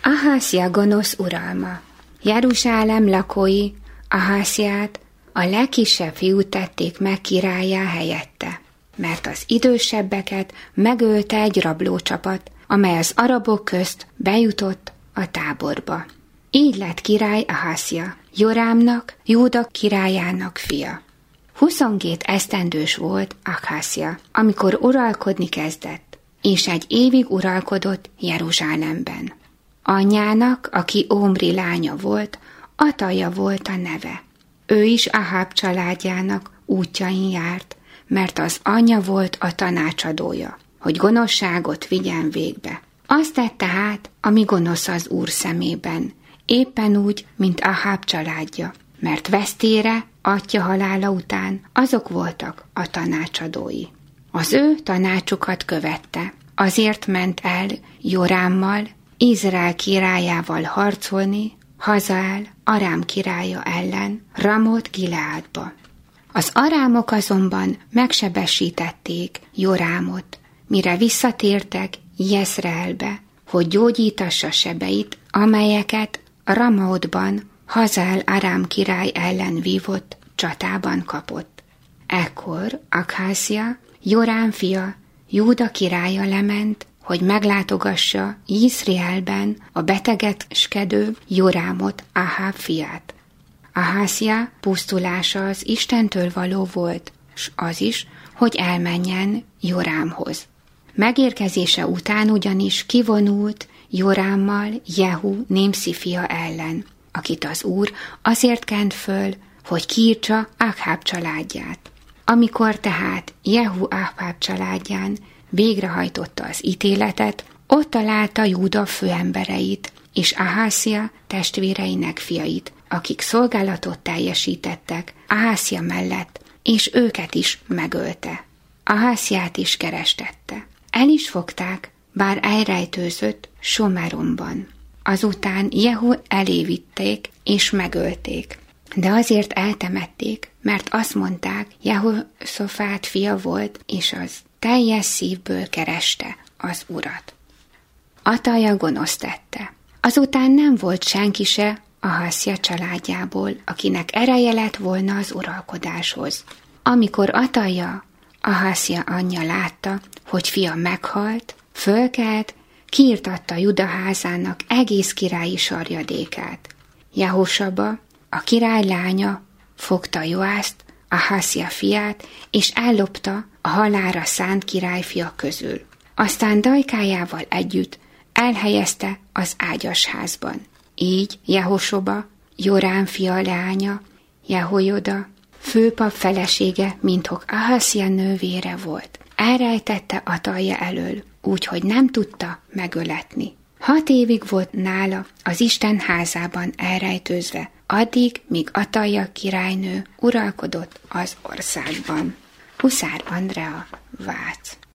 Aházia gonosz uralma. Jeruzsálem lakói Aháziát, a legkisebb fiút tették meg királlyá helyette, mert az idősebbeket megölte egy rablócsapat, amely az arabok közt bejutott a táborba. Így lett király Aházia, Jorámnak, Júda királyának fia. 22 esztendős volt Aházia, amikor uralkodni kezdett, és egy évig uralkodott Jeruzsálemben. Anyjának, aki Omri lánya volt, Ataja volt a neve. Ő is Aháb családjának útjain járt, mert az anyja volt a tanácsadója, hogy gonoszságot vigyen végbe. Azt tette hát, ami gonosz az Úr szemében, éppen úgy, mint Aháb családja, mert vesztére, atya halála után azok voltak a tanácsadói. Az ő tanácsukat követte, azért ment el Jorámmal, Izrael királyával harcolni, Hazael, Arám királya ellen, Ramot Gileádba. Az arámok azonban megsebesítették Jorámot, mire visszatértek Jezreelbe, hogy gyógyítassa sebeit, amelyeket Ramaotban Hazael Arám király ellen vívott csatában kapott. Ekkor Aházia, Jorám fia, Júda királya lement, hogy meglátogassa Izraelben a betegeskedő Jorámot, Aháb fiát. Aházia pusztulása az Istentől való volt, s az is, hogy elmenjen Jorámhoz. Megérkezése után ugyanis kivonult Jorámmal Jehu Nimszi fia ellen, akit az Úr azért kent föl, hogy kiírtsa Aháb családját. Amikor tehát Jehu Aháb családján végrehajtotta az ítéletet, ott találta Júda főembereit és Aházia testvéreinek fiait, akik szolgálatot teljesítettek Aházia mellett, és őket is megölte. Aháziát is kerestette. El is fogták, bár elrejtőzött Someromban. Azután Jehu elé vitték és megölték. De azért eltemették, mert azt mondták, Jehoszafát fia volt, és az teljes szívből kereste az Urat. Ataja gonoszt tette. Azután nem volt senki se Aházia családjából, akinek ereje lett volna az uralkodáshoz. Amikor Ataja, Aházia anyja látta, hogy fia meghalt, fölkelt, kiirtatta Juda házának egész királyi sarjadékát. Jehosaba, a király lánya fogta Joászt, Aházia fiát, és ellopta a halálra szánt királyfiak közül. Aztán dajkájával együtt elhelyezte az ágyasházban. Így Jehosoba, Jorám fia lánya, Jehojoda, főpap felesége, minthogy Aházia nővére volt. Elrejtette Ataja elől, úgyhogy nem tudta megöletni. 6 évig volt nála az Isten házában elrejtőzve, addig, míg Ataja királynő uralkodott az országban. Huszár Andrea, Vác.